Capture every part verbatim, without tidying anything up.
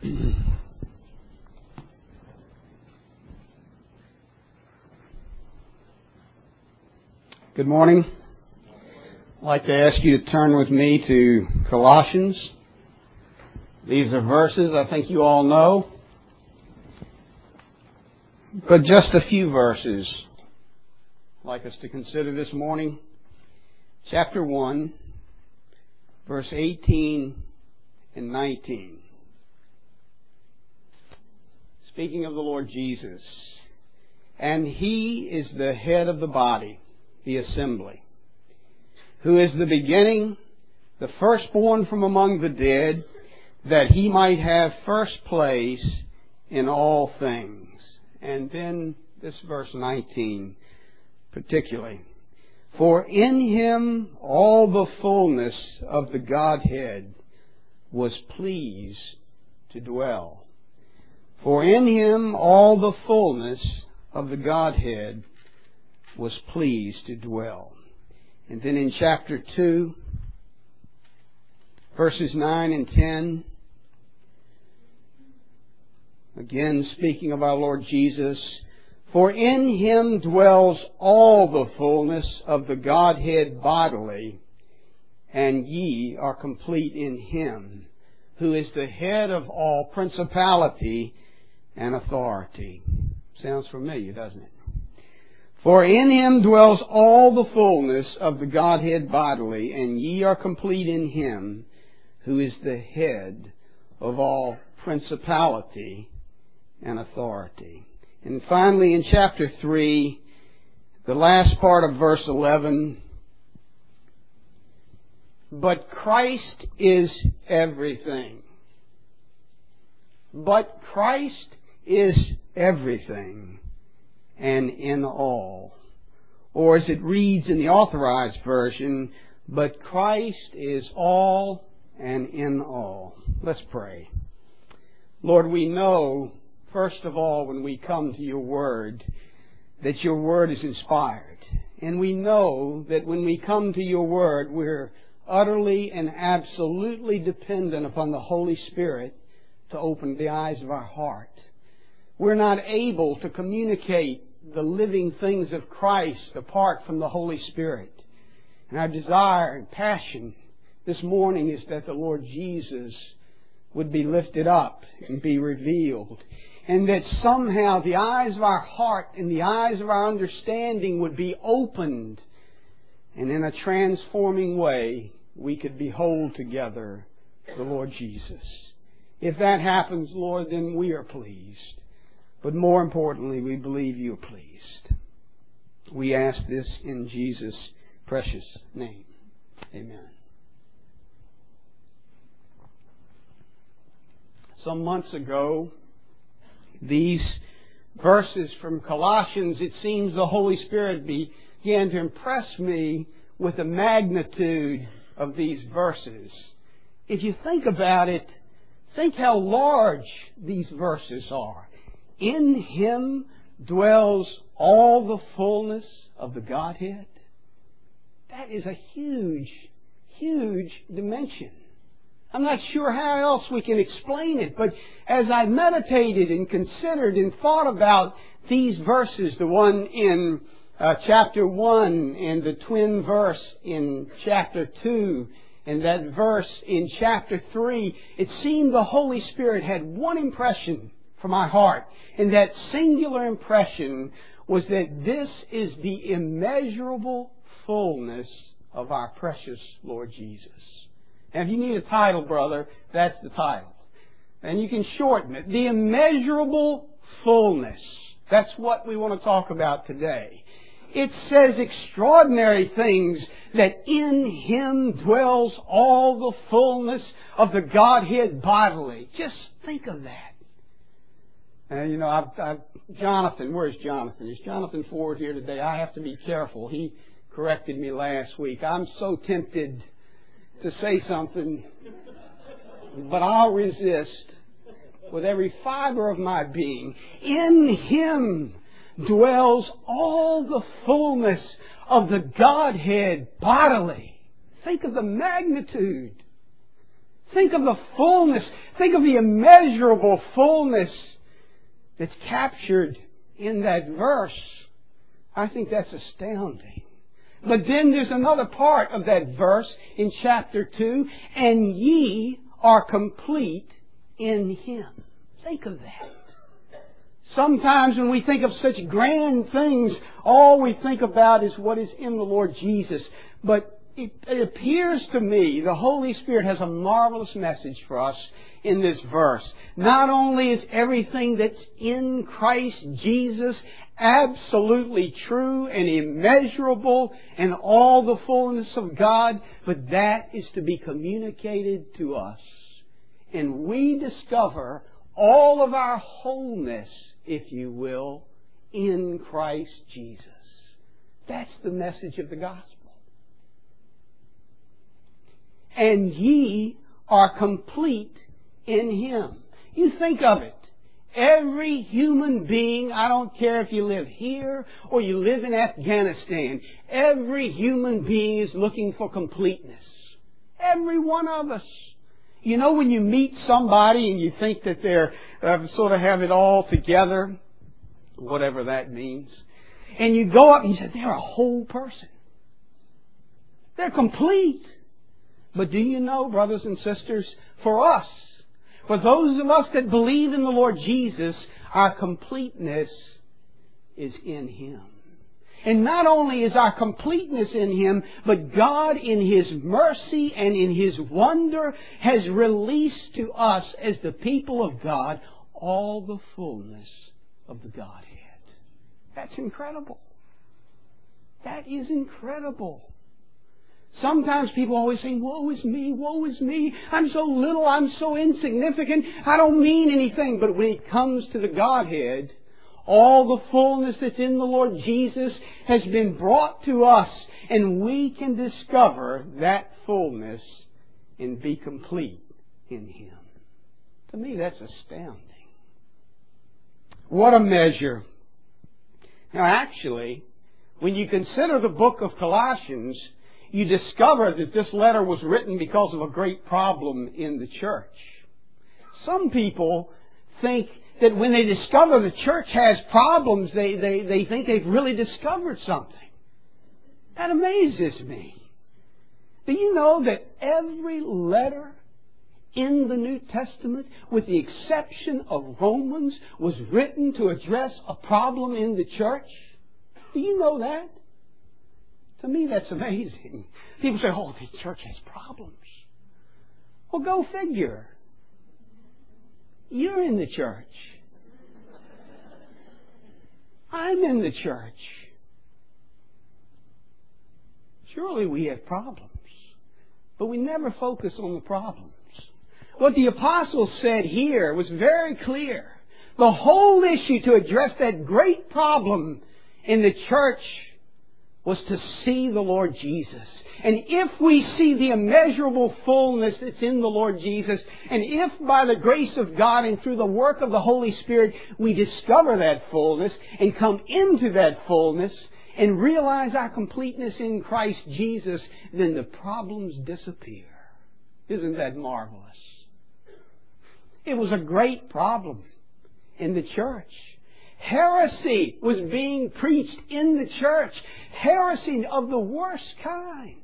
Good morning. I'd like to ask you to turn with me to Colossians. These are verses I think you all know, but just a few verses I'd like us to consider this morning. Chapter one, verse eighteen and nineteen. Speaking of the Lord Jesus, and He is the head of the body, the assembly, who is the beginning, the firstborn from among the dead, that He might have first place in all things. And then this verse nineteen particularly. For in Him all the fullness of the Godhead was pleased to dwell. For in Him all the fullness of the Godhead was pleased to dwell. And then in chapter two, verses nine and ten, again speaking of our Lord Jesus, for in Him dwells all the fullness of the Godhead bodily, and ye are complete in Him, who is the head of all principality and authority. Sounds familiar, doesn't it? For in Him dwells all the fullness of the Godhead bodily, and ye are complete in Him, who is the head of all principality and authority. And finally, in chapter three, the last part of verse eleven, but Christ is everything. But Christ is everything and in all. Or as it reads in the Authorized Version, but Christ is all and in all. Let's pray. Lord, we know, first of all, when we come to Your Word, that Your Word is inspired. And we know that when we come to Your Word, we're utterly and absolutely dependent upon the Holy Spirit to open the eyes of our heart. We're not able to communicate the living things of Christ apart from the Holy Spirit. And our desire and passion this morning is that the Lord Jesus would be lifted up and be revealed. And that somehow the eyes of our heart and the eyes of our understanding would be opened. And in a transforming way, we could behold together the Lord Jesus. If that happens, Lord, then we are pleased. But more importantly, we believe You're pleased. We ask this in Jesus' precious name. Amen. Some months ago, these verses from Colossians, it seems the Holy Spirit began to impress me with the magnitude of these verses. If you think about it, think how large these verses are. In Him dwells all the fullness of the Godhead. That is a huge, huge dimension. I'm not sure how else we can explain it, but as I meditated and considered and thought about these verses, the one in uh, chapter one and the twin verse in chapter two and that verse in chapter three, it seemed the Holy Spirit had one impression for my heart. And that singular impression was that this is the immeasurable fullness of our precious Lord Jesus. And if you need a title, brother, that's the title. And you can shorten it. The immeasurable fullness. That's what we want to talk about today. It says extraordinary things, that in Him dwells all the fullness of the Godhead bodily. Just think of that. And, you know, I've, I've, Jonathan, where's Jonathan? Is Jonathan Ford here today? I have to be careful. He corrected me last week. I'm so tempted to say something, but I'll resist with every fiber of my being. In Him dwells all the fullness of the Godhead bodily. Think of the magnitude. Think of the fullness Think of the immeasurable fullness that's captured in that verse. I think that's astounding. But then there's another part of that verse in chapter two. And ye are complete in Him. Think of that. Sometimes when we think of such grand things, all we think about is what is in the Lord Jesus. But it, it appears to me the Holy Spirit has a marvelous message for us in this verse. Not only is everything that's in Christ Jesus absolutely true and immeasurable and all the fullness of God, but that is to be communicated to us. And we discover all of our wholeness, if you will, in Christ Jesus. That's the message of the gospel. And ye are complete in Him. You think of it. Every human being, I don't care if you live here or you live in Afghanistan, every human being is looking for completeness. Every one of us. You know, when you meet somebody and you think that they're uh, sort of have it all together, whatever that means, and you go up and you say, they're a whole person. They're complete. But do you know, brothers and sisters, for us, for those of us that believe in the Lord Jesus, our completeness is in Him. And not only is our completeness in Him, but God in His mercy and in His wonder has released to us as the people of God all the fullness of the Godhead. That's incredible. That is incredible. Sometimes people always say, woe is me, woe is me. I'm so little, I'm so insignificant, I don't mean anything. But when it comes to the Godhead, all the fullness that's in the Lord Jesus has been brought to us, and we can discover that fullness and be complete in Him. To me, that's astounding. What a measure. Now actually, when you consider the book of Colossians, you discover that this letter was written because of a great problem in the church. Some people think that when they discover the church has problems, they, they, they think they've really discovered something. That amazes me. Do you know that every letter in the New Testament, with the exception of Romans, was written to address a problem in the church? Do you know that? To me, that's amazing. People say, oh, the church has problems. Well, go figure. You're in the church. I'm in the church. Surely we have problems. But we never focus on the problems. What the apostle said here was very clear. The whole issue to address that great problem in the church was to see the Lord Jesus. And if we see the immeasurable fullness that's in the Lord Jesus, and if by the grace of God and through the work of the Holy Spirit we discover that fullness and come into that fullness and realize our completeness in Christ Jesus, then the problems disappear. Isn't that marvelous? It was a great problem in the church. Heresy was being preached in the church. Heresy of the worst kind.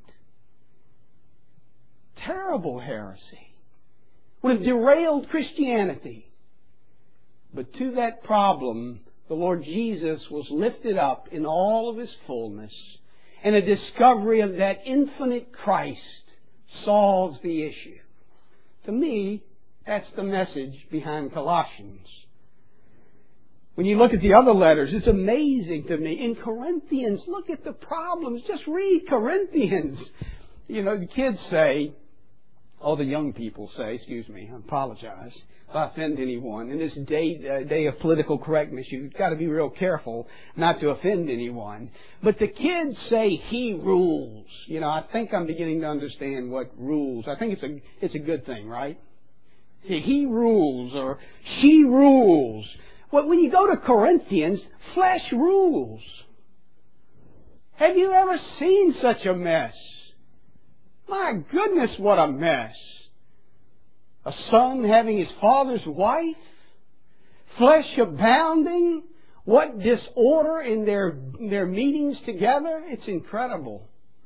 Terrible heresy. Would have derailed Christianity. But to that problem, the Lord Jesus was lifted up in all of His fullness, and a discovery of that infinite Christ solves the issue. To me, that's the message behind Colossians. When you look at the other letters, it's amazing to me. In Corinthians, look at the problems. Just read Corinthians. You know, the kids say, or the young people say, excuse me, I apologize if I offend anyone. In this day, uh, day of political correctness, you've got to be real careful not to offend anyone. But the kids say, he rules. You know, I think I'm beginning to understand what rules. I think it's a, it's a good thing, right? He rules or she rules. Well, when you go to Corinthians, flesh rules. Have you ever seen such a mess? My goodness, what a mess. A son having his father's wife? Flesh abounding? What disorder in their, their meetings together? It's incredible.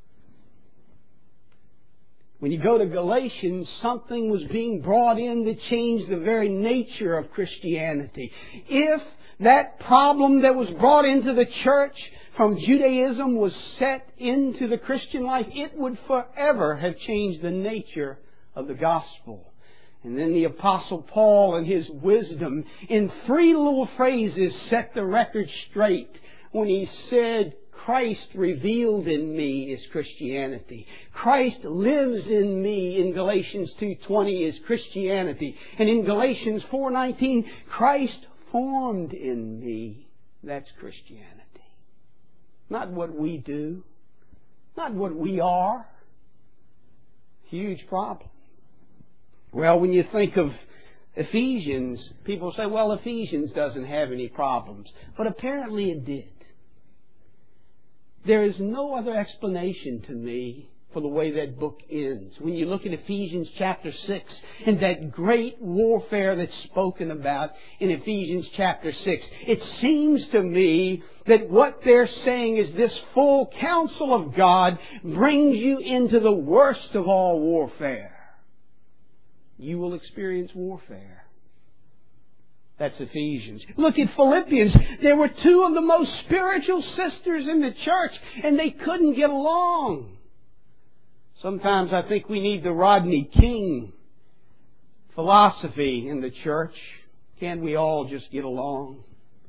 When you go to Galatians, something was being brought in to change the very nature of Christianity. If that problem that was brought into the church from Judaism was set into the Christian life, it would forever have changed the nature of the gospel. And then the Apostle Paul and his wisdom in three little phrases set the record straight when he said, Christ revealed in me is Christianity. Christ lives in me in Galatians two twenty is Christianity. And in Galatians four nineteen, Christ formed in me. That's Christianity. Not what we do. Not what we are. Huge problem. Well, when you think of Ephesians, people say, well, Ephesians doesn't have any problems. But apparently it did. There is no other explanation to me for the way that book ends. When you look at Ephesians chapter six and that great warfare that's spoken about in Ephesians chapter six, it seems to me that what they're saying is this full counsel of God brings you into the worst of all warfare. You will experience warfare. That's Ephesians. Look at Philippians. There were two of the most spiritual sisters in the church, and they couldn't get along. Sometimes I think we need the Rodney King philosophy in the church. Can't we all just get along?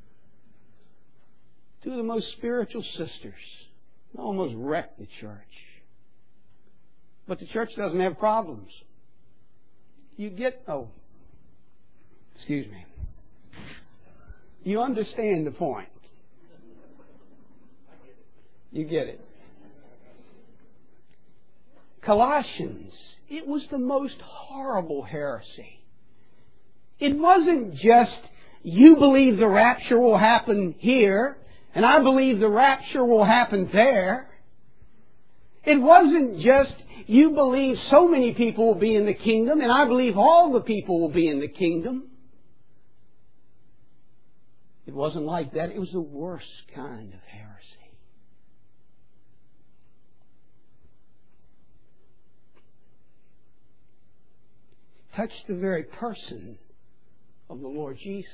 Two of the most spiritual sisters almost wrecked the church. But the church doesn't have problems. You get... Oh, excuse me. You understand the point. You get it. Colossians, it was the most horrible heresy. It wasn't just, you believe the rapture will happen here, and I believe the rapture will happen there. It wasn't just, you believe so many people will be in the kingdom, and I believe all the people will be in the kingdom. It wasn't like that. It was the worst kind of heresy. Touched the very person of the Lord Jesus.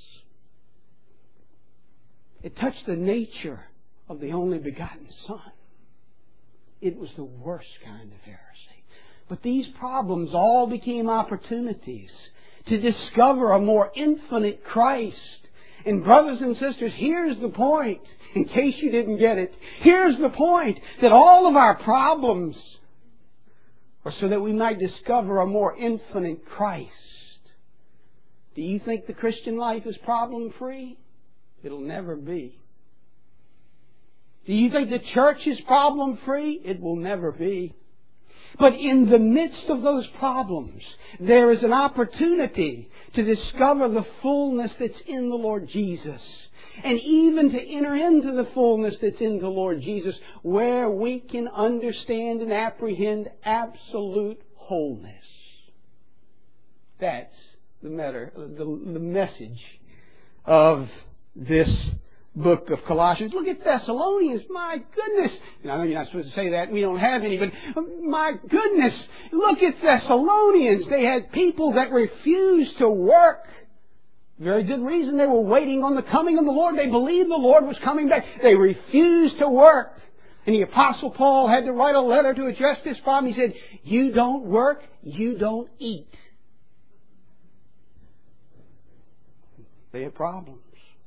It touched the nature of the only begotten Son. It was the worst kind of heresy. But these problems all became opportunities to discover a more infinite Christ. And brothers and sisters, here's the point, in case you didn't get it. Here's the point, that all of our problems are so that we might discover a more infinite Christ. Do you think the Christian life is problem-free? It'll never be. Do you think the church is problem-free? It will never be. But in the midst of those problems, there is an opportunity to discover the fullness that's in the Lord Jesus. And even to enter into the fullness that's in the Lord Jesus, where we can understand and apprehend absolute wholeness. That's the matter, the, the message of this book of Colossians. Look at Thessalonians. My goodness. I know you're not supposed to say that. We don't have any, but my goodness. Look at Thessalonians. They had people that refused to work. Very good reason. They were waiting on the coming of the Lord. They believed the Lord was coming back. They refused to work. And the Apostle Paul had to write a letter to address this problem. He said, you don't work, you don't eat. They had problems.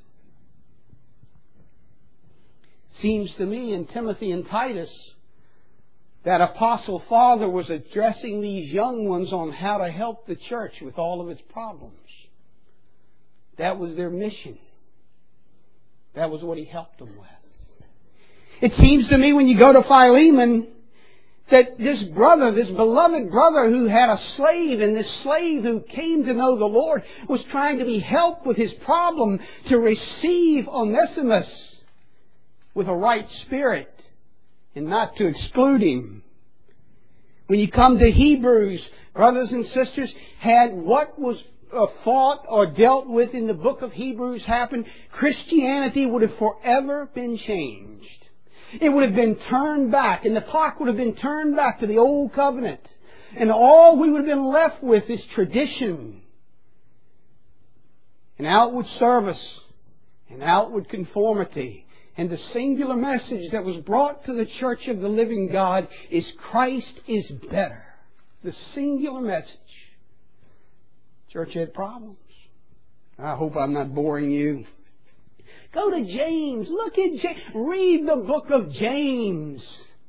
Seems to me in Timothy and Titus that Apostle Father was addressing these young ones on how to help the church with all of its problems. That was their mission. That was what he helped them with. It seems to me when you go to Philemon that this brother, this beloved brother who had a slave, and this slave who came to know the Lord was trying to be helped with his problem to receive Onesimus with a right spirit and not to exclude him. When you come to Hebrews, brothers and sisters, had what was uh, fought or dealt with in the book of Hebrews happened, Christianity would have forever been changed. It would have been turned back, and the clock would have been turned back to the old covenant. And all we would have been left with is tradition, and outward service, and outward conformity. And the singular message that was brought to the church of the living God is Christ is better. The singular message. Church had problems. I hope I'm not boring you. Go to James. Look at James. Read the book of James.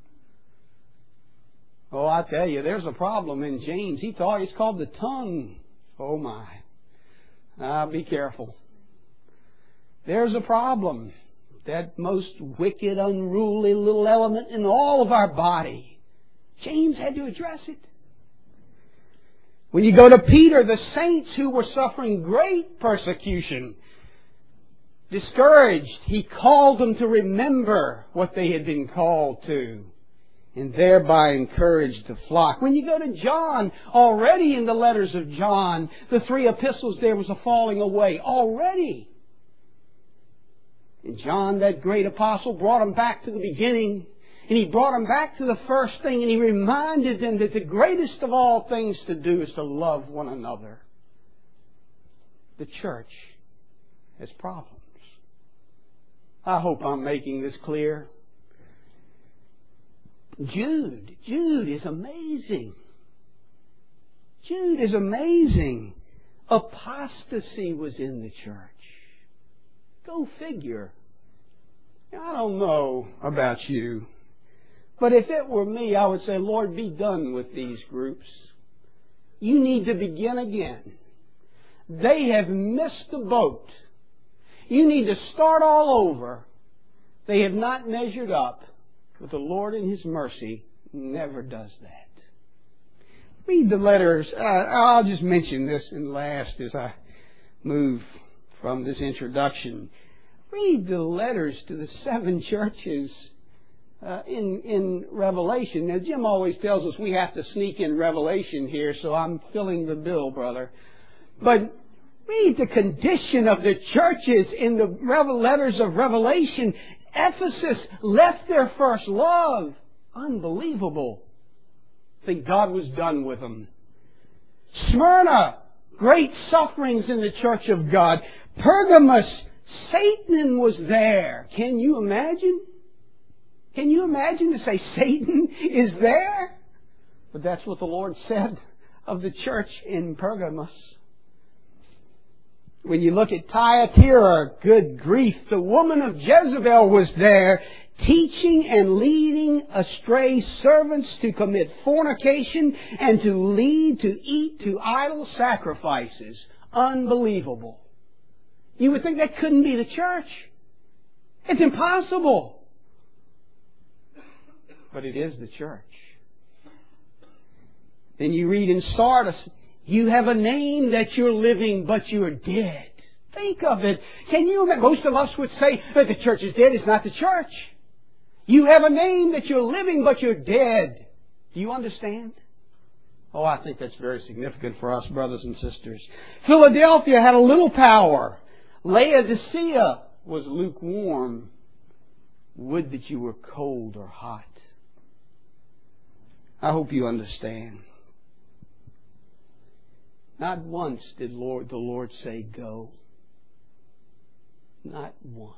Oh, I tell you, there's a problem in James. He thought it's called the tongue. Oh my. Ah, be careful. There's a problem. That most wicked, unruly little element in all of our body. James had to address it. When you go to Peter, the saints who were suffering great persecution, discouraged, he called them to remember what they had been called to, and thereby encouraged the flock. When you go to John, already in the letters of John, the three epistles, there was a falling away. Already. And John, that great apostle, brought them back to the beginning. And he brought them back to the first thing. And he reminded them that the greatest of all things to do is to love one another. The church has problems. I hope I'm making this clear. Jude. Jude is amazing. Jude is amazing. Apostasy was in the church. Go figure. I don't know about you, but if it were me, I would say, Lord, be done with these groups. You need to begin again. They have missed the boat. You need to start all over. They have not measured up, but the Lord in His mercy never does that. Read the letters. Uh, I'll just mention this in last as I move from this introduction. Read the letters to the seven churches uh, in in Revelation. Now, Jim always tells us we have to sneak in Revelation here, so I'm filling the bill, brother. But read the condition of the churches in the revel- letters of Revelation. Ephesus left their first love. Unbelievable. I think God was done with them. Smyrna, great sufferings in the church of God. Pergamos, Satan was there. Can you imagine? Can you imagine to say Satan is there? But that's what the Lord said of the church in Pergamos. When you look at Thyatira, good grief, the woman of Jezebel was there, teaching and leading astray servants to commit fornication and to lead to eat to idol sacrifices. Unbelievable. You would think that couldn't be the church. It's impossible. But it is the church. Then you read in Sardis, you have a name that you're living, but you're dead. Think of it. Can you imagine? Most of us would say that the church is dead. It's not the church. You have a name that you're living, but you're dead. Do you understand? Oh, I think that's very significant for us, brothers and sisters. Philadelphia had a little power. Laodicea was lukewarm. Would that you were cold or hot. I hope you understand. Not once did Lord the Lord say go. Not once.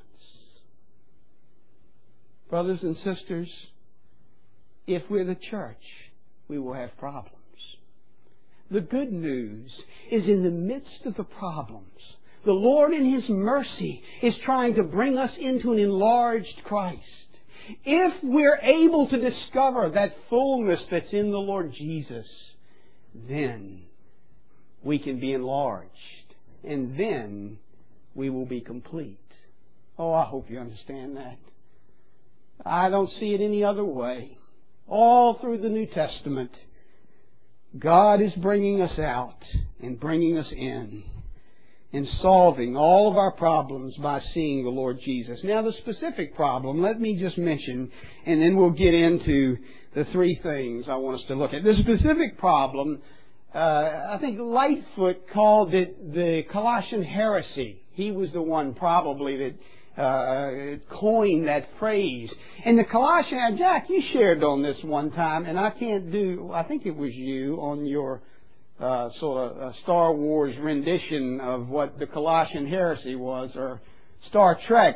Brothers and sisters, if we're the church, we will have problems. The good news is in the midst of the problems, the Lord in His mercy is trying to bring us into an enlarged Christ. If we're able to discover that fullness that's in the Lord Jesus, then we can be enlarged. And then we will be complete. Oh, I hope you understand that. I don't see it any other way. All through the New Testament, God is bringing us out and bringing us in. and solving all of our problems by seeing the Lord Jesus. Now, the specific problem, let me just mention, and then we'll get into the three things I want us to look at. The specific problem, uh, I think Lightfoot called it the Colossian heresy. He was the one probably that uh, coined that phrase. And the Colossian, uh, Jack, you shared on this one time, and I can't do, I think it was you on your uh, sort of uh, Star Wars rendition of what the Colossian heresy was, or Star Trek.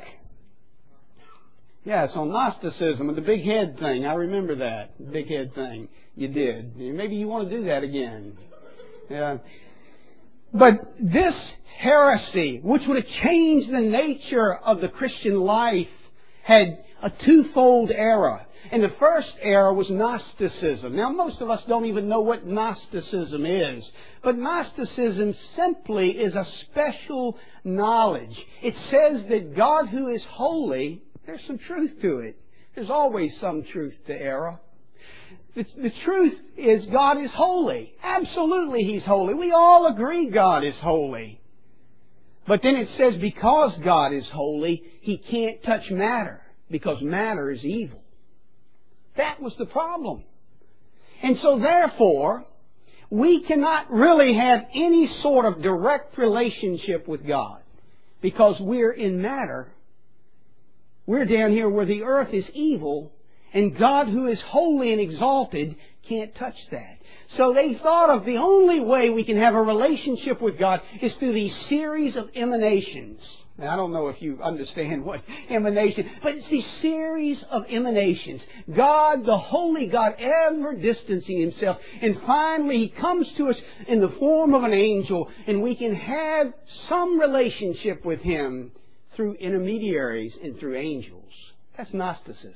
Yeah, it's on Gnosticism and the big head thing. I remember that. Big head thing. You did. Maybe you want to do that again. Yeah. But this heresy, which would have changed the nature of the Christian life, had a twofold era. And the first era was Gnosticism. Now, most of us don't even know what Gnosticism is. But Gnosticism simply is a special knowledge. It says that God, who is holy, there's some truth to it. There's always some truth to error. The, the truth is God is holy. Absolutely He's holy. We all agree God is holy. But then it says because God is holy, He can't touch matter, because matter is evil. That was the problem. And so therefore, we cannot really have any sort of direct relationship with God, because we're in matter. We're down here where the earth is evil, and God, who is holy and exalted, can't touch that. So they thought of the only way we can have a relationship with God is through these series of emanations. Now, I don't know if you understand what emanation, but it's these series of emanations. God, the holy God, ever distancing Himself, and finally He comes to us in the form of an angel, and we can have some relationship with Him through intermediaries and through angels. That's Gnosticism.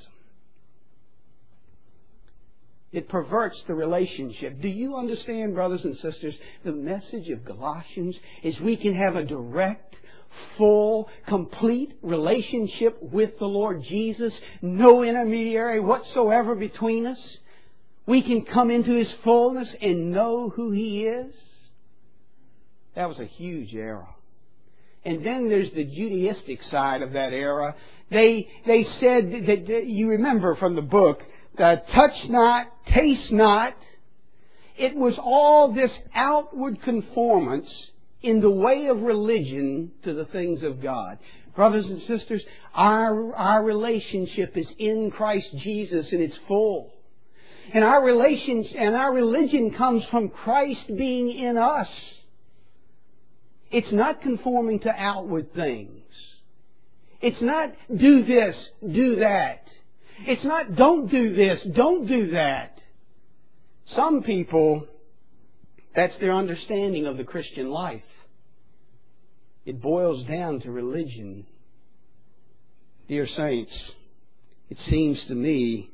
It perverts the relationship. Do you understand, brothers and sisters, the message of Galatians is we can have a direct, full, complete relationship with the Lord Jesus, no intermediary whatsoever between us. We can come into His fullness and know who He is. That was a huge error. And then there's the Judaistic side of that era. They they said that, that you remember from the book, uh, touch not, taste not. It was all this outward conformance in the way of religion to the things of God. Brothers and sisters, our our relationship is in Christ Jesus, and it's full. And our relation and our religion comes from Christ being in us. It's not conforming to outward things. It's not do this, do that. It's not don't do this, don't do that. Some people, that's their understanding of the Christian life. It boils down to religion. Dear saints, it seems to me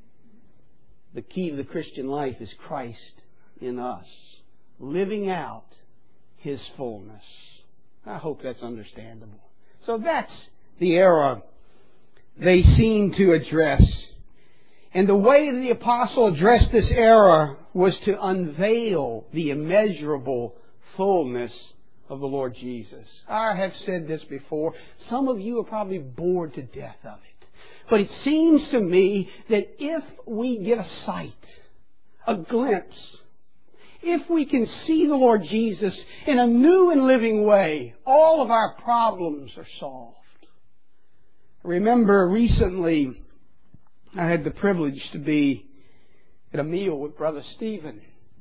the key to the Christian life is Christ in us, living out His fullness. I hope that's understandable. So that's the era they seem to address. And the way the apostle addressed this era was to unveil the immeasurable fullness of the Lord Jesus. I have said this before. Some of you are probably bored to death of it. But it seems to me that if we get a sight, a glimpse, if we can see the Lord Jesus in a new and living way, all of our problems are solved. I remember recently I had the privilege to be at a meal with Brother Stephen.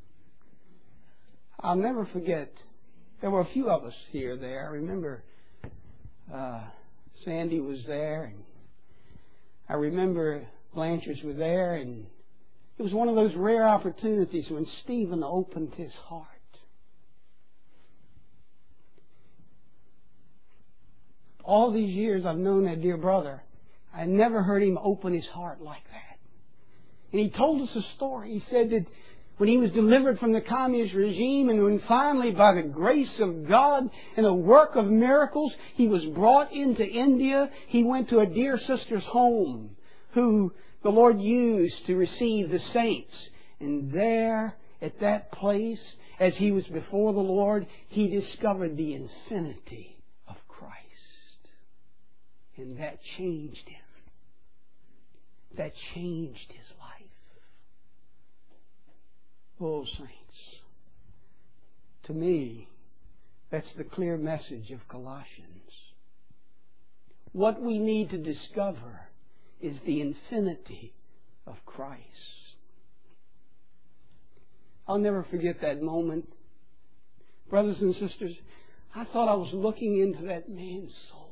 I'll never forget, there were a few of us here there. I remember uh, Sandy was there, and I remember Blanchard's were there, and it was one of those rare opportunities when Stephen opened his heart. All these years I've known that dear brother, I never heard him open his heart like that. And he told us a story. He said that when he was delivered from the communist regime, and when finally, by the grace of God and the work of miracles, he was brought into India, he went to a dear sister's home who the Lord used to receive the saints. And there, at that place, as he was before the Lord, he discovered the infinity of Christ. And that changed him. That changed his life. Oh, saints, to me, that's the clear message of Colossians. What we need to discover is the infinity of Christ. I'll never forget that moment. Brothers and sisters, I thought I was looking into that man's soul.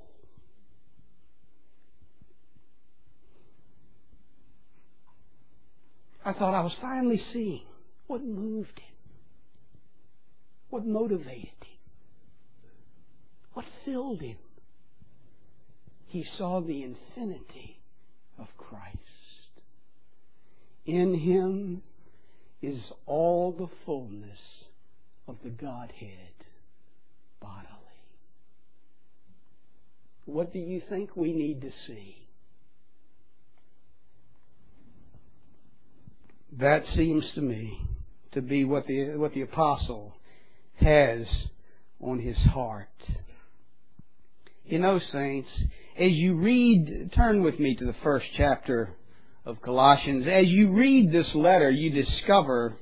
I thought I was finally seeing what moved him, what motivated him, what filled him. He saw the infinity of Christ. In Him is all the fullness of the Godhead bodily. What do you think we need to see? That seems to me to be what the what the apostle has on his heart. You know, saints, as you read, turn with me to the first chapter of Colossians. As you read this letter, you discover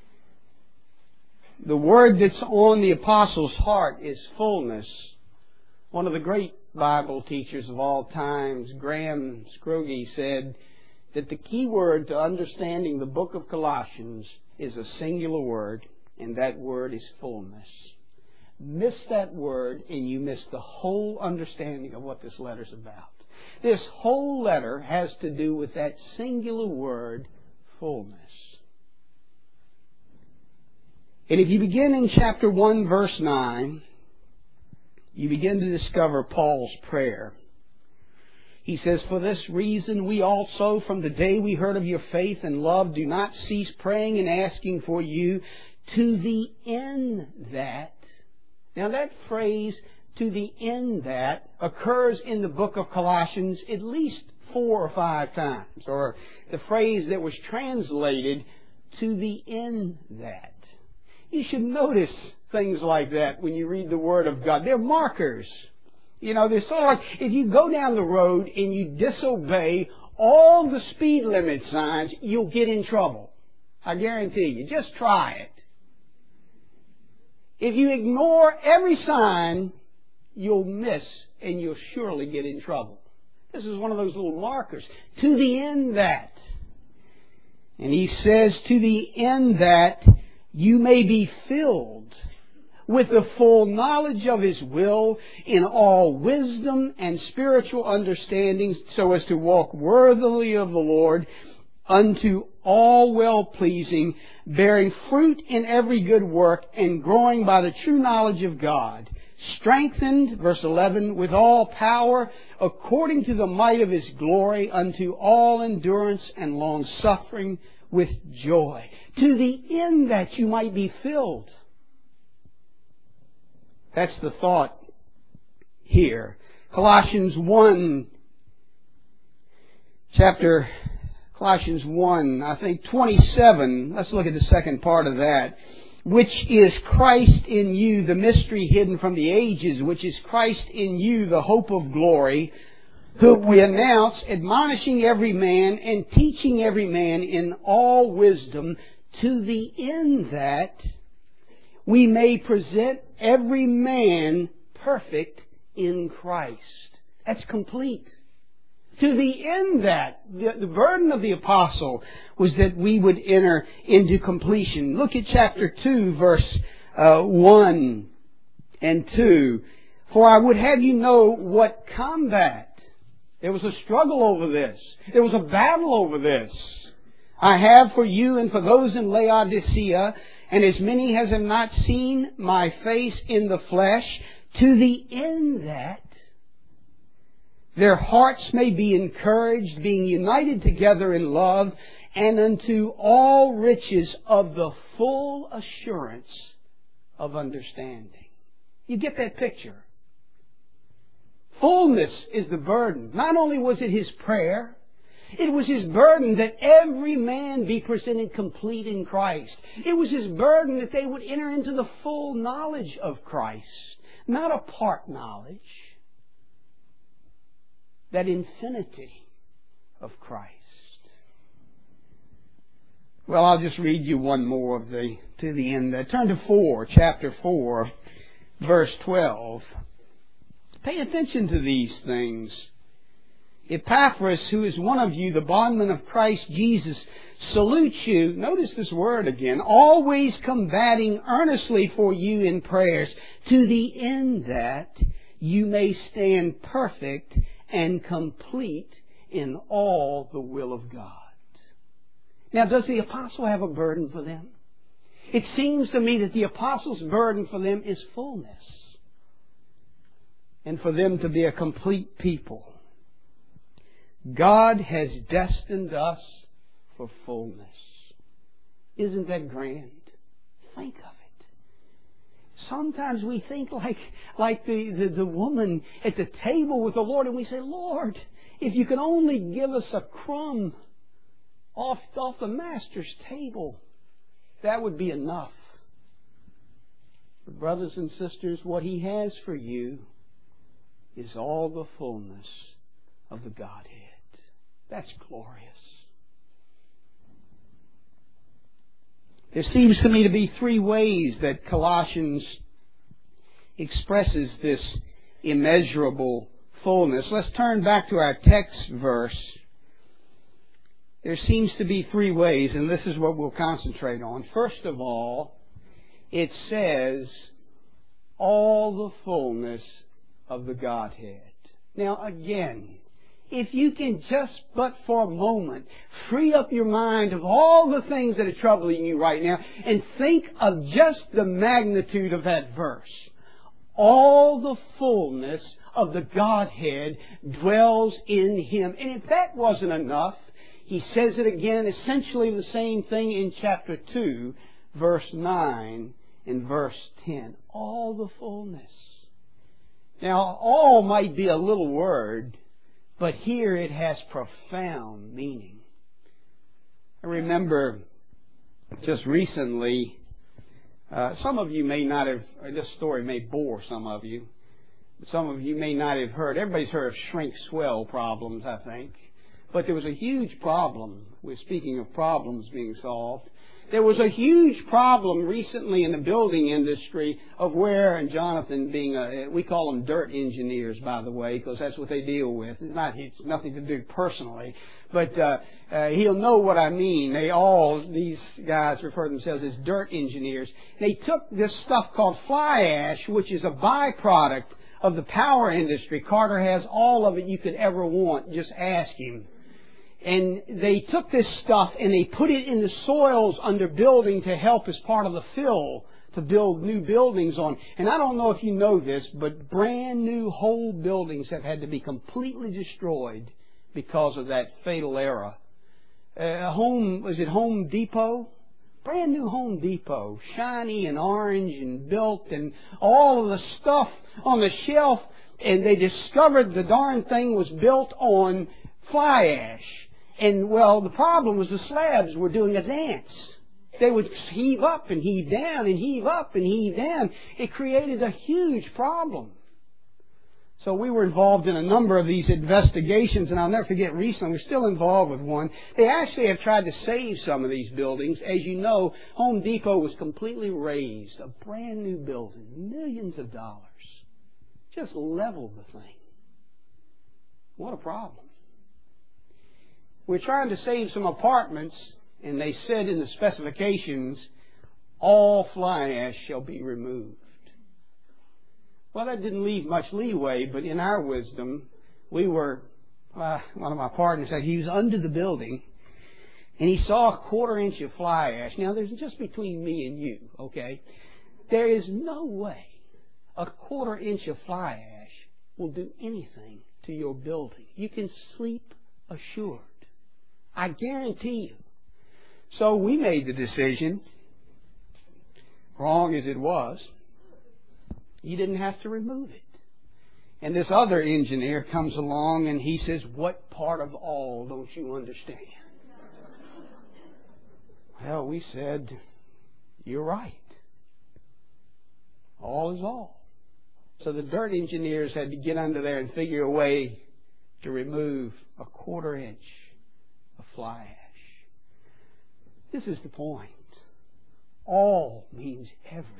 the word that's on the apostle's heart is fullness. One of the great Bible teachers of all times, Graham Scroggie, said that the key word to understanding the book of Colossians is a singular word, and that word is fullness. Miss that word and you miss the whole understanding of what this letter's about. This whole letter has to do with that singular word, fullness. And if you begin in chapter one, verse nine, you begin to discover Paul's prayer. He says, "For this reason we also, from the day we heard of your faith and love, do not cease praying and asking for you, to the end that..." Now that phrase, "to the end that," occurs in the book of Colossians at least four or five times. Or the phrase that was translated, "to the end that." You should notice things like that when you read the Word of God. They're markers. You know, they're sort of like if you go down the road and you disobey all the speed limit signs, you'll get in trouble. I guarantee you. Just try it. If you ignore every sign, you'll miss and you'll surely get in trouble. This is one of those little markers. To the end that. And he says, to the end that you may be filled with the full knowledge of His will in all wisdom and spiritual understanding, so as to walk worthily of the Lord, unto all well-pleasing, bearing fruit in every good work, and growing by the true knowledge of God, strengthened, verse eleven, with all power, according to the might of His glory, unto all endurance and long-suffering with joy, to the end that you might be filled. That's the thought here. Colossians one, chapter Colossians one, I think twenty-seven, let's look at the second part of that. Which is Christ in you, the mystery hidden from the ages, which is Christ in you, the hope of glory, whom we announce, admonishing every man and teaching every man in all wisdom, to the end that we may present every man perfect in Christ. That's complete. To the end that, the, the burden of the apostle was that we would enter into completion. Look at chapter two, verse uh, one and two. For I would have you know what combat. There was a struggle over this. There was a battle over this. I have for you and for those in Laodicea, and as many as have not seen my face in the flesh, to the end that their hearts may be encouraged, being united together in love, and unto all riches of the full assurance of understanding. You get that picture? Fullness is the burden. Not only was it his prayer, It was His burden that every man be presented complete in Christ. It was His burden that they would enter into the full knowledge of Christ, not a part knowledge. That infinity of Christ. Well, I'll just read you one more of the to the end. Uh, turn to four, chapter four, verse twelve. Pay attention to these things. Epaphras, who is one of you, the bondman of Christ Jesus, salutes you. Notice this word again. Always combating earnestly for you in prayers, to the end that you may stand perfect and complete in all the will of God. Now, does the apostle have a burden for them? It seems to me that the apostle's burden for them is fullness. And for them to be a complete people. God has destined us for fullness. Isn't that grand? Think of it. Sometimes we think like, like the, the, the woman at the table with the Lord, and we say, Lord, if you could only give us a crumb off, off the Master's table, that would be enough. But brothers and sisters, what He has for you is all the fullness of the Godhead. That's glorious. There seems to me to be three ways that Colossians expresses this immeasurable fullness. Let's turn back to our text verse. There seems to be three ways, and this is what we'll concentrate on. First of all, it says, all the fullness of the Godhead. Now again, if you can just but for a moment free up your mind of all the things that are troubling you right now and think of just the magnitude of that verse. All the fullness of the Godhead dwells in Him. And if that wasn't enough, He says it again, essentially the same thing in chapter two, verse nine and verse ten. All the fullness. Now, all might be a little word, but here it has profound meaning. I remember just recently, uh, some of you may not have, or this story may bore some of you, some of you may not have heard. Everybody's heard of shrink-swell problems, I think. But there was a huge problem. We're speaking of problems being solved. There was a huge problem recently in the building industry of where, and Jonathan being a, we call them dirt engineers, by the way, because that's what they deal with. It's not, it's nothing to do personally. But, uh, uh, he'll know what I mean. They all, these guys refer to themselves as dirt engineers. They took this stuff called fly ash, which is a byproduct of the power industry. Carter has all of it you could ever want. Just ask him. And they took this stuff and they put it in the soils under building to help as part of the fill to build new buildings on. And I don't know if you know this, but brand new whole buildings have had to be completely destroyed because of that fatal error. Uh, home, was it Home Depot? Brand new Home Depot, shiny and orange and built, and all of the stuff on the shelf, and they discovered the darn thing was built on fly ash. And, well, the problem was the slabs were doing a dance. They would heave up and heave down and heave up and heave down. It created a huge problem. So we were involved in a number of these investigations, and I'll never forget recently, we're still involved with one. They actually have tried to save some of these buildings. As you know, Home Depot was completely razed. A brand new building, millions of dollars. Just leveled the thing. What a problem. We're trying to save some apartments, and they said in the specifications, all fly ash shall be removed. Well, that didn't leave much leeway, but in our wisdom, we were, uh, one of my partners said he was under the building, and he saw a quarter inch of fly ash. Now, there's just between me and you, okay? There is no way a quarter inch of fly ash will do anything to your building. You can sleep assured. I guarantee you. So we made the decision, wrong as it was, you didn't have to remove it. And this other engineer comes along and he says, what part of all don't you understand? Well, we said, you're right. All is all. So the dirt engineers had to get under there and figure a way to remove a quarter inch of fly ash. This is the point. All means everything.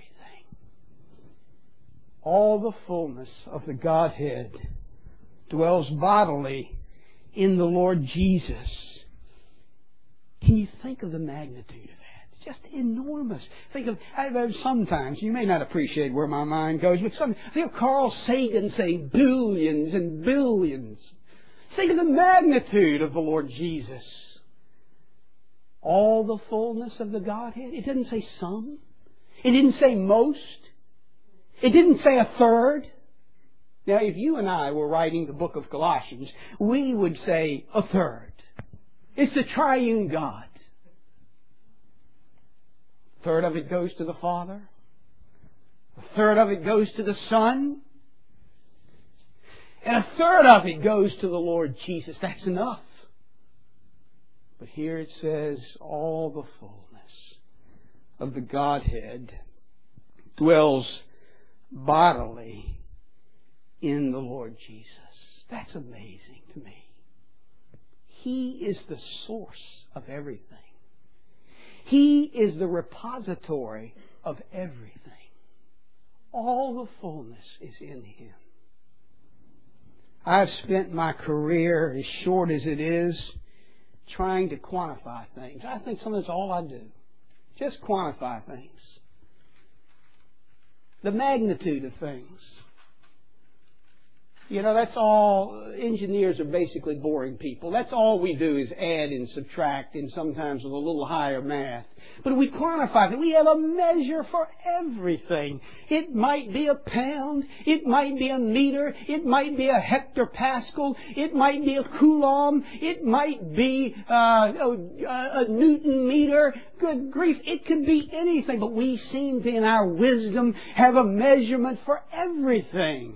All the fullness of the Godhead dwells bodily in the Lord Jesus. Can you think of the magnitude of that? It's just enormous. Think of, sometimes, you may not appreciate where my mind goes, but some, think of Carl Sagan saying billions and billions. Think of the magnitude of the Lord Jesus. All the fullness of the Godhead. It didn't say some. It didn't say most. It didn't say a third. Now, if you and I were writing the book of Colossians, we would say a third. It's the triune God. A third of it goes to the Father. A third of it goes to the Son. And a third of it goes to the Lord Jesus. That's enough. But here it says, all the fullness of the Godhead dwells bodily in the Lord Jesus. That's amazing to me. He is the source of everything. He is the repository of everything. All the fullness is in Him. I've spent my career, as short as it is, trying to quantify things. I think sometimes that's all I do. Just quantify things. The magnitude of things. You know, that's all. Engineers are basically boring people. That's all we do is add and subtract, and sometimes with a little higher math. But we quantify it. We have a measure for everything. It might be a pound. It might be a meter. It might be a hectopascal. It might be a coulomb. It might be uh, a, a Newton meter. Good grief. It could be anything. But we seem to, in our wisdom, have a measurement for everything.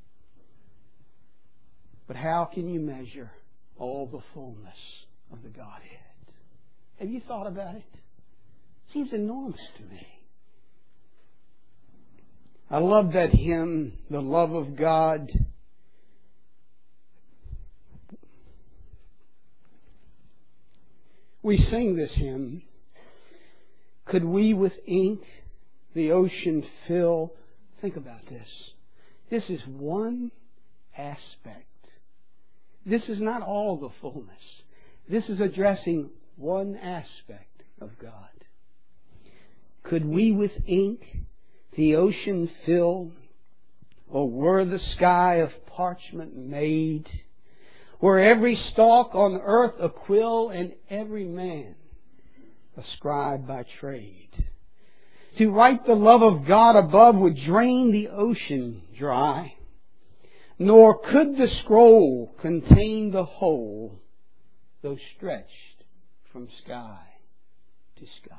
But how can you measure all the fullness of the Godhead? Have you thought about it? It seems enormous to me. I love that hymn, The Love of God. We sing this hymn. Could we with ink the ocean fill? Think about this. This is one aspect. This is not all the fullness. This is addressing one aspect of God. Could we with ink the ocean fill, or were the sky of parchment made, were every stalk on earth a quill, and every man a scribe by trade? To write the love of God above would drain the ocean dry, nor could the scroll contain the whole, though stretched from sky to sky.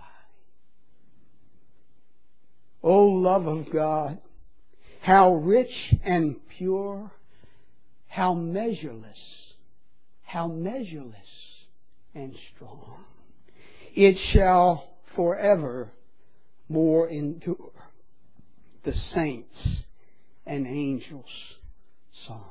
O love of God, how rich and pure, how measureless, how measureless and strong. It shall forever more endure, the saints and angels' song.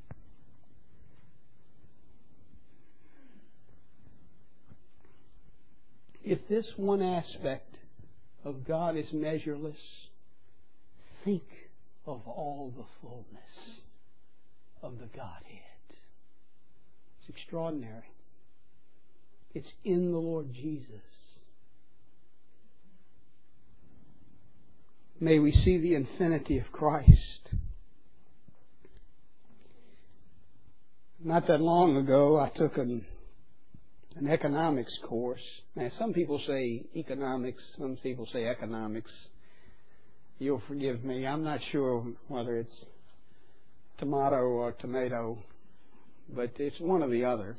If this one aspect of God is measureless, think of all the fullness of the Godhead. It's extraordinary. It's in the Lord Jesus. May we see the infinity of Christ. Not that long ago, I took an, an economics course. Now, some people say economics, some people say economics. You'll forgive me. I'm not sure whether it's tomato or tomato, but it's one or the other.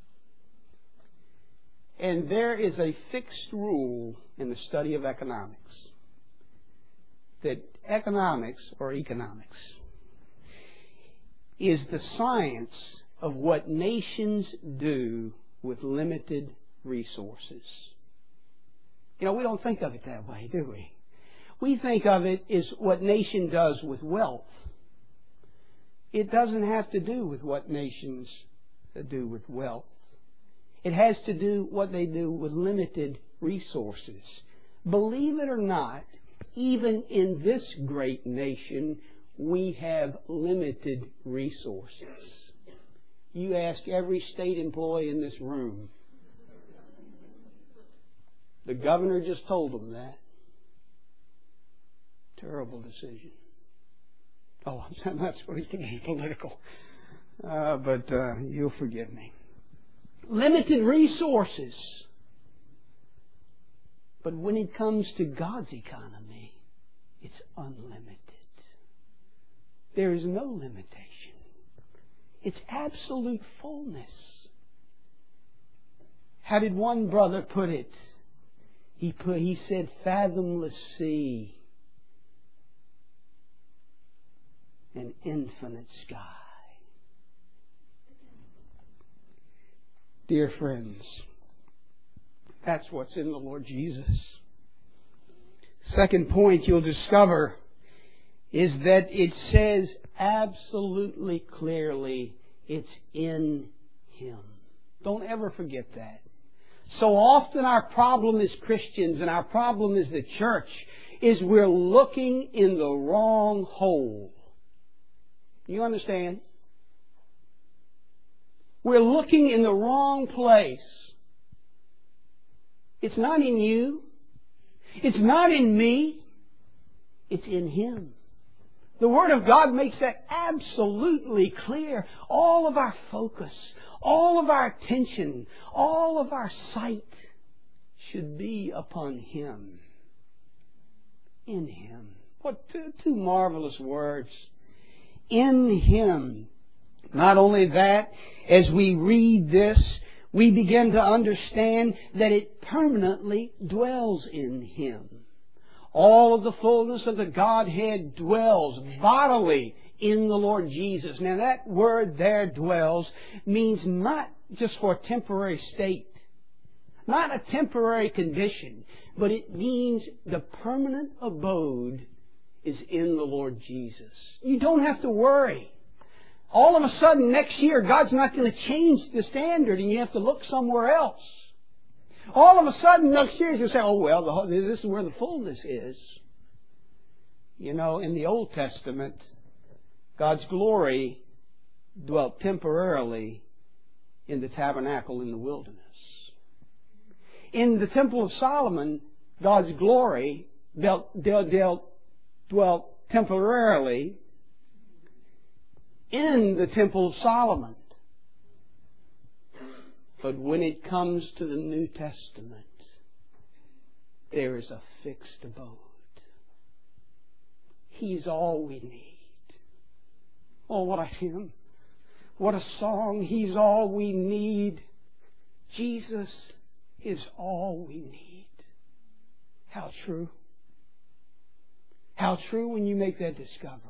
And there is a fixed rule in the study of economics, that economics or economics is the science of what nations do with limited resources. You know, we don't think of it that way, do we? We think of it as what nation does with wealth. It doesn't have to do with what nations do with wealth. It has to do what they do with limited resources. Believe it or not, even in this great nation, we have limited resources. You ask every state employee in this room. The governor just told them that. Terrible decision. Oh, I'm not supposed to be political. Uh, but uh, you'll forgive me. Limited resources. But when it comes to God's economy, it's unlimited. There is no limitation. It's absolute fullness. How did one brother put it? He put, he said, fathomless sea, an infinite sky. Dear friends, that's what's in the Lord Jesus. Second point you'll discover is that it says absolutely clearly it's in Him. Don't ever forget that. So often our problem as Christians and our problem as the church is we're looking in the wrong hole. You understand? We're looking in the wrong place. It's not in you. It's not in me. It's in Him. The Word of God makes that absolutely clear. All of our focus, all of our attention, all of our sight should be upon Him. In Him. What two, two marvelous words. In Him. Not only that, as we read this, we begin to understand that it permanently dwells in Him. All of the fullness of the Godhead dwells bodily in the Lord Jesus. Now that word there, dwells, means not just for a temporary state, not a temporary condition, but it means the permanent abode is in the Lord Jesus. You don't have to worry. All of a sudden next year God's not going to change the standard and you have to look somewhere else. All of a sudden next year you say, oh well, the, this is where the fullness is. You know, in the Old Testament, God's glory dwelt temporarily in the tabernacle in the wilderness. In the Temple of Solomon, God's glory dealt, dealt, dealt, dwelt temporarily in the Temple of Solomon. But when it comes to the New Testament, there is a fixed abode. He's all we need. Oh, what a hymn. What a song. He's all we need. Jesus is all we need. How true. How true when you make that discovery.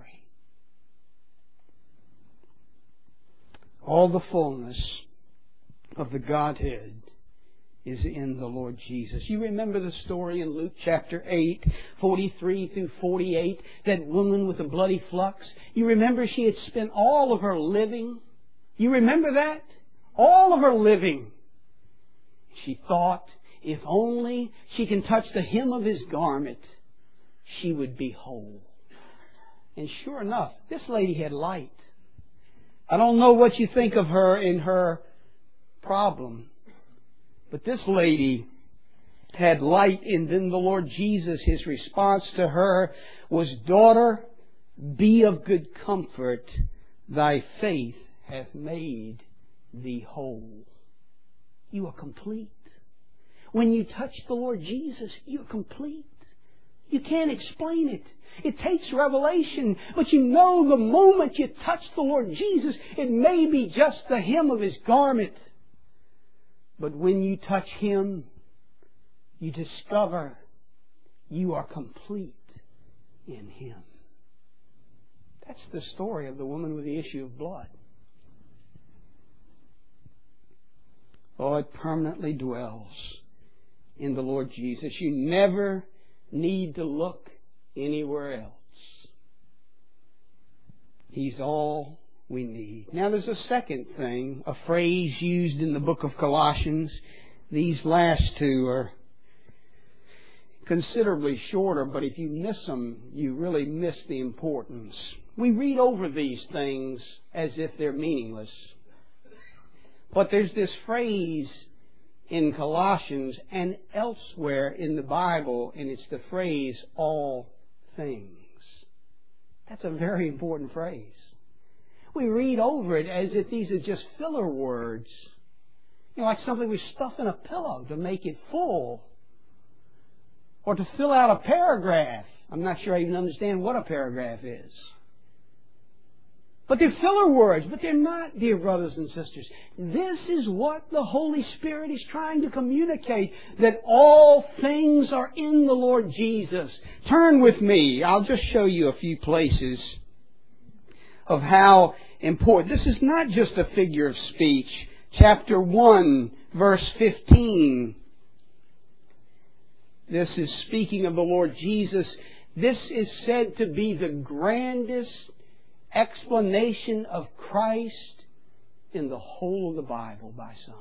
All the fullness of the Godhead is in the Lord Jesus. You remember the story in Luke chapter eight, forty-three through forty-eight, that woman with the bloody flux? You remember she had spent all of her living? You remember that? All of her living. She thought, if only she can touch the hem of His garment, she would be whole. And sure enough, this lady had light. I don't know what you think of her in her problem, but this lady had light, and then the Lord Jesus, His response to her was, daughter, be of good comfort, thy faith hath made thee whole. You are complete. When you touch the Lord Jesus, you're complete. You can't explain it. It takes revelation, but you know the moment you touch the Lord Jesus, it may be just the hem of His garment. But when you touch Him, you discover you are complete in Him. That's the story of the woman with the issue of blood. Oh, it permanently dwells in the Lord Jesus. You never need to look anywhere else. He's all we need. Now there's a second thing, a phrase used in the book of Colossians. These last two are considerably shorter, but if you miss them, you really miss the importance. We read over these things as if they're meaningless. But there's this phrase in Colossians and elsewhere in the Bible, and it's the phrase, all things. That's a very important phrase. We read over it as if these are just filler words. You know, like something we stuff in a pillow to make it full. Or to fill out a paragraph. I'm not sure I even understand what a paragraph is. But they're filler words, but they're not, dear brothers and sisters. This is what the Holy Spirit is trying to communicate, that all things are in the Lord Jesus. Turn with me. I'll just show you a few places of how important. This is not just a figure of speech. Chapter one, verse fifteen. This is speaking of the Lord Jesus. This is said to be the grandest explanation of Christ in the whole of the Bible by some.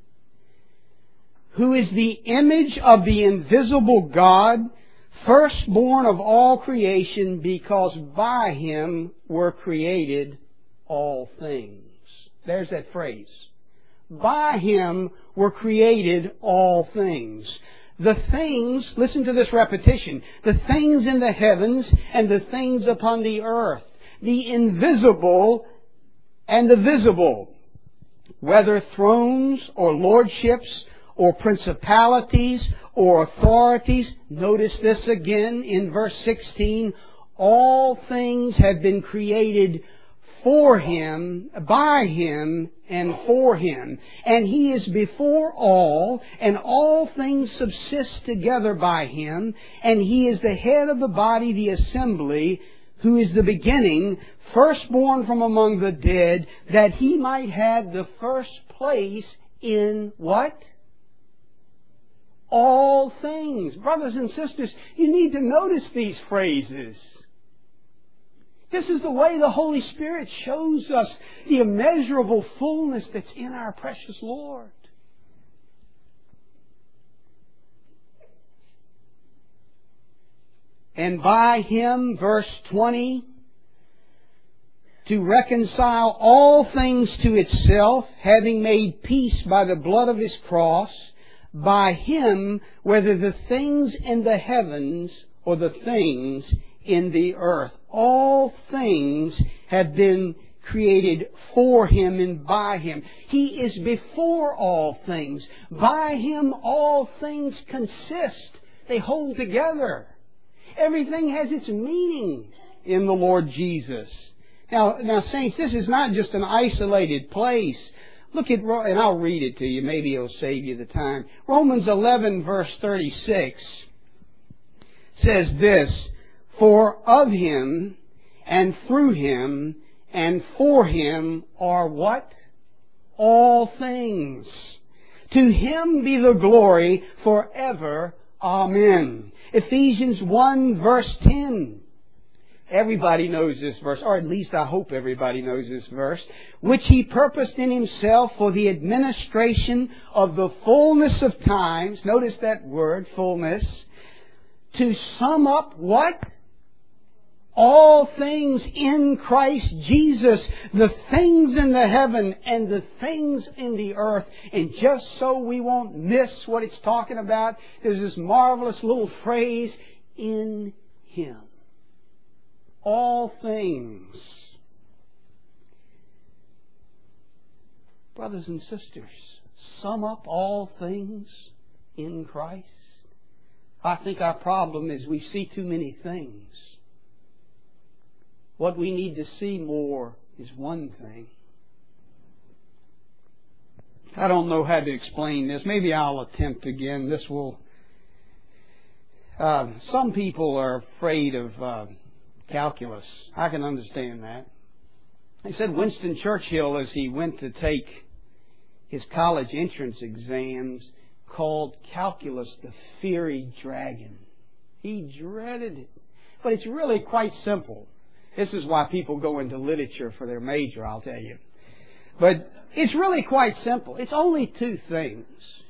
Who is the image of the invisible God, firstborn of all creation, because by Him were created all things. There's that phrase. By Him were created all things. The things, listen to this repetition, the things in the heavens and the things upon the earth, the invisible and the visible, whether thrones or lordships or principalities or authorities. Notice this again in verse sixteen. All things have been created for Him, by Him, and for Him. And He is before all, and all things subsist together by Him. And He is the head of the body, the assembly, who is the beginning, firstborn from among the dead, that He might have the first place in what? All things. Brothers and sisters, you need to notice these phrases. This is the way the Holy Spirit shows us the immeasurable fullness that's in our precious Lord. And by Him, verse twenty, to reconcile all things to itself, having made peace by the blood of His cross, by Him, whether the things in the heavens or the things in the earth. All things have been created for Him and by Him. He is before all things. By Him all things consist. They hold together. Everything has its meaning in the Lord Jesus. Now, now, saints, this is not just an isolated place. Look at, and I'll read it to you. Maybe it'll save you the time. Romans eleven, verse thirty-six says this, for of Him, and through Him, and for Him are what? All things. To Him be the glory forever. Amen. Ephesians one, verse ten. Everybody knows this verse, or at least I hope everybody knows this verse. Which He purposed in Himself for the administration of the fullness of times. Notice that word, fullness. To sum up what? All things in Christ Jesus, the things in the heaven and the things in the earth. And just so we won't miss what it's talking about, there's this marvelous little phrase, in Him. All things. Brothers and sisters, sum up all things in Christ. I think our problem is we see too many things. What we need to see more is one thing. I don't know how to explain this. Maybe I'll attempt again. This will... Uh, some people are afraid of uh, calculus. I can understand that. He said Winston Churchill, as he went to take his college entrance exams, called calculus the fiery dragon. He dreaded it. But it's really quite simple. This is why people go into literature for their major, I'll tell you. But it's really quite simple. It's only two things.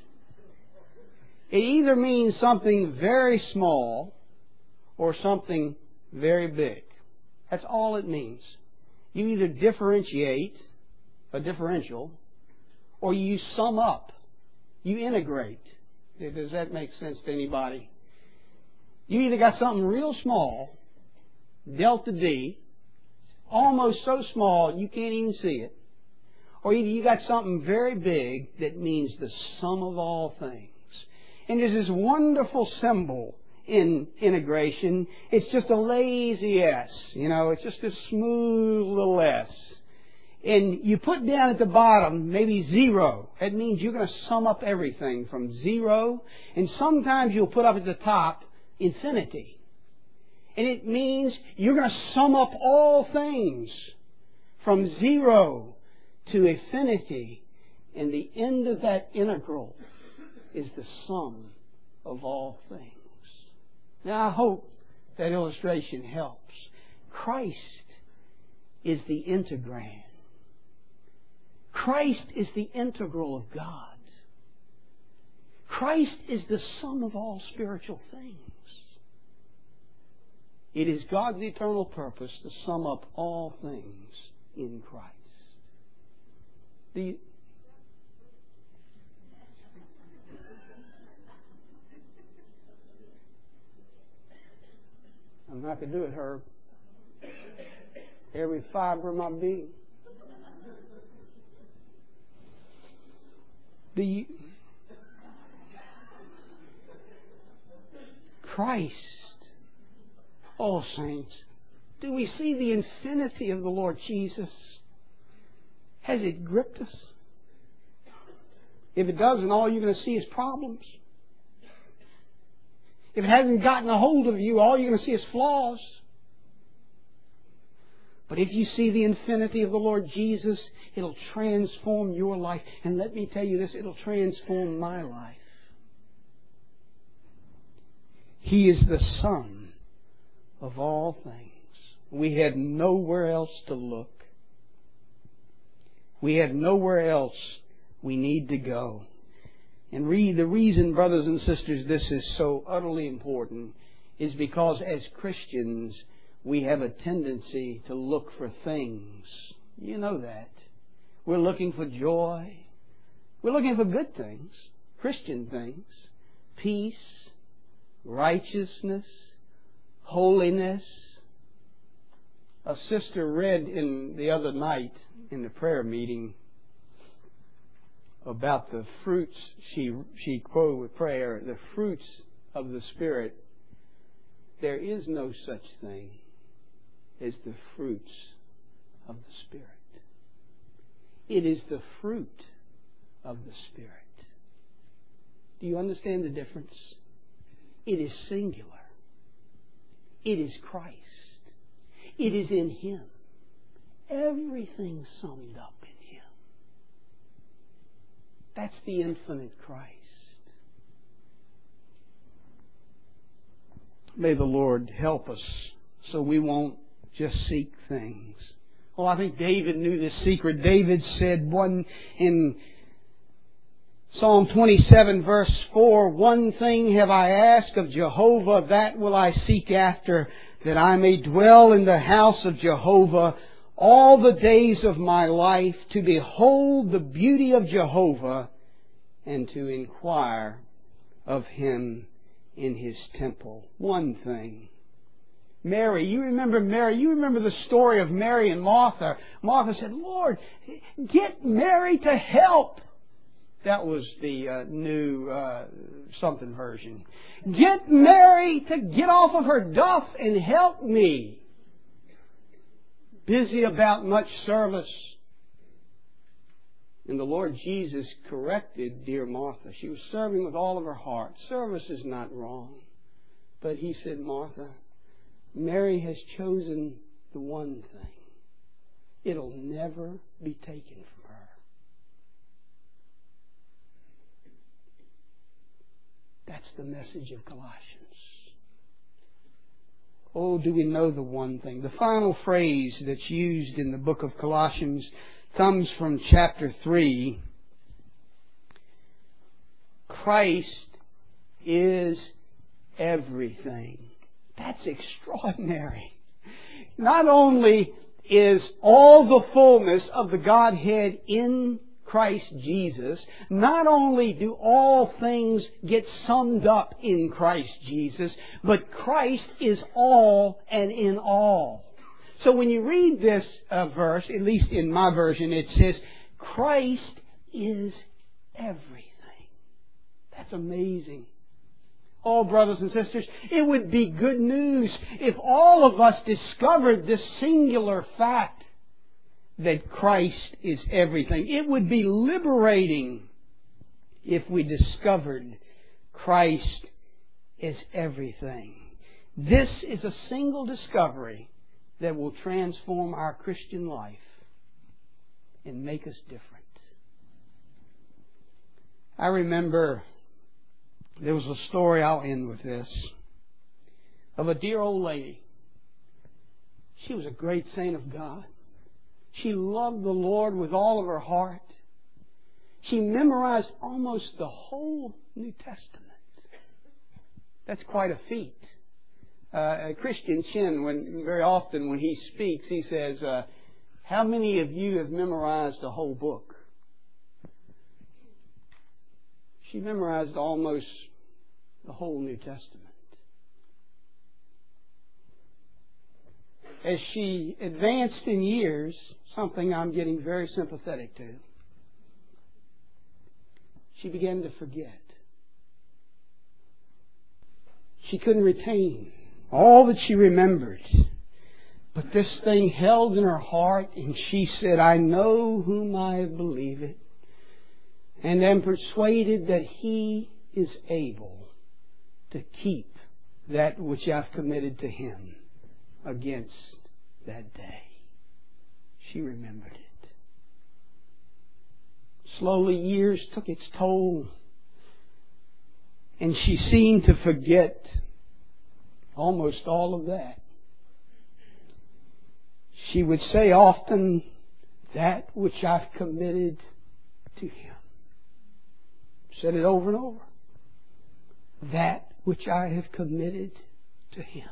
It either means something very small or something very big. That's all it means. You either differentiate a differential or you sum up. You integrate. Does that make sense to anybody? You either got something real small, delta D, almost so small you can't even see it, or either you got something very big that means the sum of all things. And there's this wonderful symbol in integration. It's just a lazy S. You know, it's just a smooth little S. And you put down at the bottom maybe zero. That means you're going to sum up everything from zero. And sometimes you'll put up at the top infinity. And it means you're going to sum up all things from zero to infinity. And the end of that integral is the sum of all things. Now I hope that illustration helps. Christ is the integrand. Christ is the integral of God. Christ is the sum of all spiritual things. It is God's eternal purpose to sum up all things in Christ. Do you, I'm not going to do it, Herb. Every fiber of my being. The Christ, oh saints, do we see the infinity of the Lord Jesus? Has it gripped us? If it doesn't, all you're going to see is problems. If it hasn't gotten a hold of you, all you're going to see is flaws. But if you see the infinity of the Lord Jesus, it'll transform your life. And let me tell you this, it'll transform my life. He is the sum of all things. We had nowhere else to look. We have nowhere else we need to go. And read the reason, brothers and sisters, this is so utterly important is because as Christians, we have a tendency to look for things. You know that. We're looking for joy. We're looking for good things, Christian things, peace, righteousness, holiness. A sister read in the other night in the prayer meeting about the fruits, she she quoted with prayer, the fruits of the Spirit. There is no such thing as the fruits of the Spirit. It is the fruit of the Spirit. Do you understand the difference? It is singular. It is Christ. It is in Him. Everything summed up in Him. That's the infinite Christ. May the Lord help us so we won't just seek things. Oh, I think David knew this secret. David said one in Psalm twenty-seven verse four, "One thing have I asked of Jehovah, that will I seek after, that I may dwell in the house of Jehovah all the days of my life, to behold the beauty of Jehovah and to inquire of Him in His temple." One thing. Mary, you remember Mary, you remember the story of Mary and Martha. Martha said, "Lord, get Mary to help." That was the uh, new uh, something version. "Get Mary to get off of her duff and help me." Busy about much service. And the Lord Jesus corrected dear Martha. She was serving with all of her heart. Service is not wrong. But He said, "Martha, Mary has chosen the one thing. It'll never be taken from her. That's the message of Colossians. Oh, do we know the one thing? The final phrase that's used in the book of Colossians comes from chapter three. Christ is everything. That's extraordinary. Not only is all the fullness of the Godhead in Christ Jesus, not only do all things get summed up in Christ Jesus, but Christ is all and in all. So when you read this uh, verse, at least in my version, it says, Christ is everything. That's amazing. Oh, brothers and sisters, it would be good news if all of us discovered this singular fact that Christ is everything. It would be liberating if we discovered Christ is everything. This is a single discovery that will transform our Christian life and make us different. I remember there was a story, I'll end with this, of a dear old lady. She was a great saint of God. She loved the Lord with all of her heart. She memorized almost the whole New Testament. That's quite a feat. Uh, Christian Chin, when very often when he speaks, he says, uh, how many of you have memorized the whole book? She memorized almost the whole New Testament. As she advanced in years, something I'm getting very sympathetic to, she began to forget. She couldn't retain all that she remembered. But this thing held in her heart, and she said, I know whom I have believed, and am persuaded that He is able to keep that which I've committed to Him against that day. She remembered it. Slowly, years took its toll, and she seemed to forget almost all of that. She would say often, that which I've committed to Him. Said it over and over. That which I have committed to Him.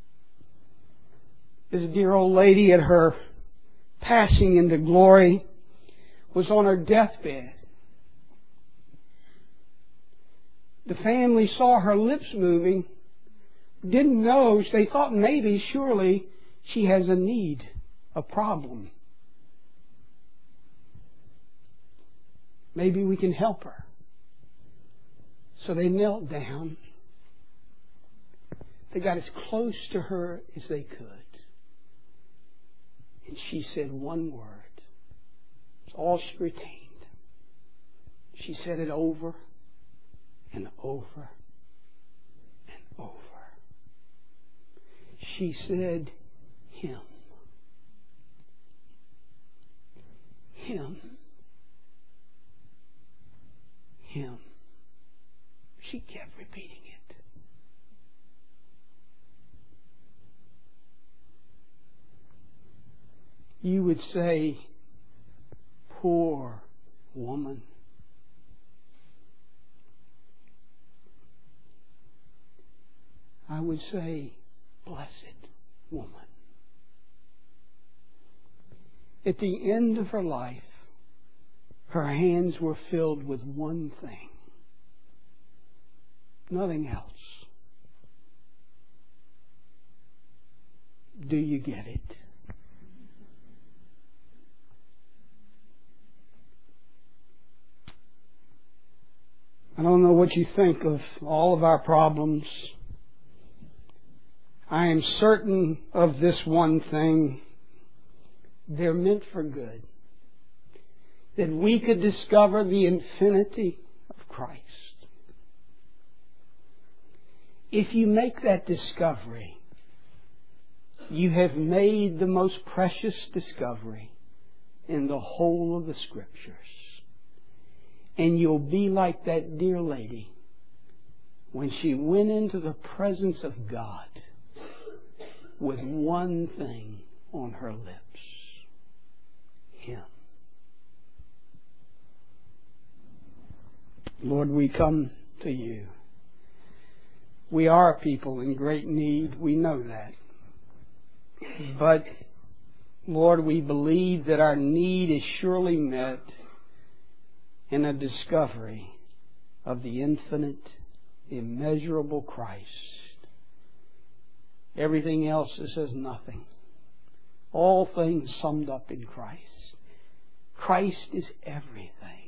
This dear old lady at her passing into glory was on her deathbed. The family saw her lips moving, didn't know, they thought maybe, surely, she has a need, a problem. Maybe we can help her. So they knelt down. They got as close to her as they could. And she said one word. It's all she retained. She said it over and over and over. She said, Him. Him. Him. She kept repeating it. You would say, poor woman. I would say, blessed woman. At the end of her life, her hands were filled with one thing. Nothing else. Do you get it? I don't know what you think of all of our problems. I am certain of this one thing. They're meant for good. That we could discover the infinity of Christ. If you make that discovery, You have made the most precious discovery in the whole of the Scriptures. And you'll be like that dear lady when she went into the presence of God with one thing on her lips: Him. Lord, we come to You. We are a people in great need. We know that. But, Lord, we believe that our need is surely met in a discovery of the infinite, immeasurable Christ. Everything else is as nothing. All things summed up in Christ. Christ is everything.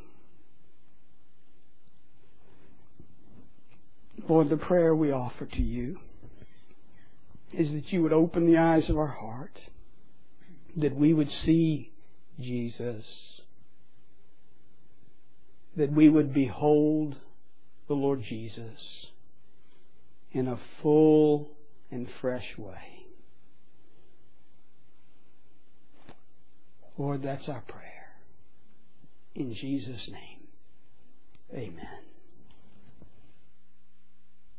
Lord, the prayer we offer to You is that You would open the eyes of our heart, that we would see Jesus, that we would behold the Lord Jesus in a full and fresh way. Lord, that's our prayer. In Jesus' name, amen.